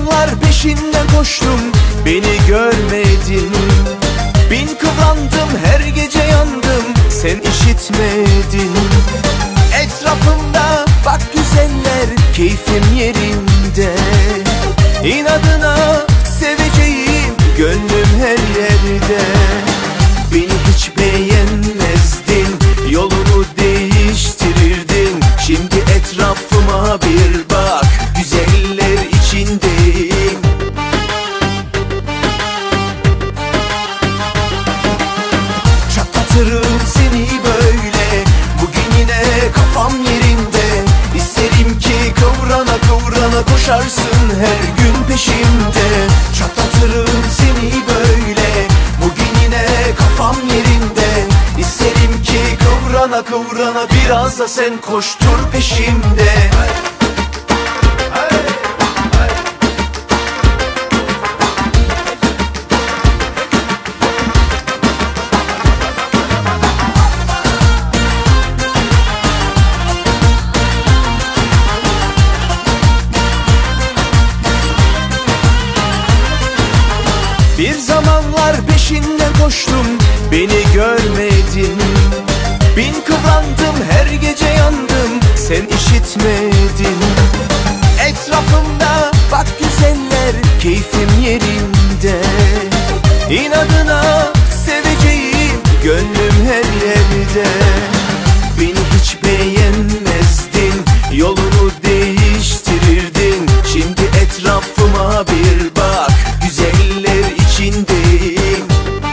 zamanlar peşinden koştum, beni görmedin. Bin kıvrandım, her gece yandım, sen işitmedin. Etrafımda bak güzeller, keyfim yerinde. İnadına seveceğim, gönlüm her yerde. Beni hiç beğenmezdin, yolumu değiştirirdin. Şimdi etrafıma bir bak, güzeller içindeyim. Çatlatırım seni böyle, bugün yine kafam yerinde. İsterim ki kıvrana kıvrana koşarsın her gün peşimde. Çatlatırım seni böyle, bugün yine kafam yerinde. İsterim ki kıvrana kıvrana biraz da sen koştur peşimde. Bir zamanlar peşinden koştum, beni görmedin. Bin kıvrandım, her gece yandım, sen işitmedin. Etrafımda bak güzeller, keyfim yerinde. İnadına seveceğim, gönlüm her yerde. Beni hiç beğenmezdin, yolunu değiştirirdin. Şimdi etrafıma bir bak, güzeller içindeyim.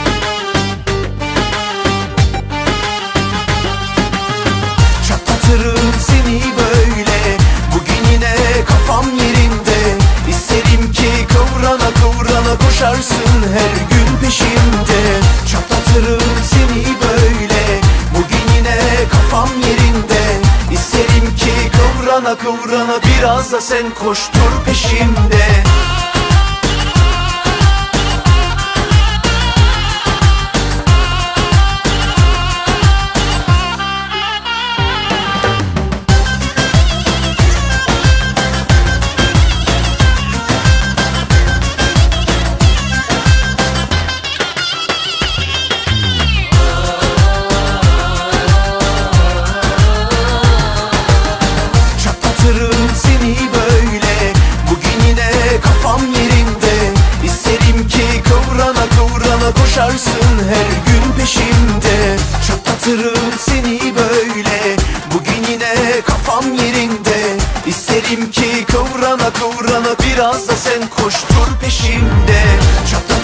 Çatlatırım seni böyle, bugün yine kafam yerinde. İsterim ki kıvrana kıvrana koşarsın her gün peşimde. Çatlatırım seni böyle, bugün yine kafam yerinde. İsterim ki kıvrana kıvrana biraz da sen koştur peşimde. Çatlatırım seni böyle, bugün yine kafam yerinde. İsterim ki kıvrana kıvrana koşarsın her gün peşimde. Çatlatırım seni böyle, bugün yine kafam yerinde. İsterim ki kıvrana kıvrana biraz da sen koştur peşimde.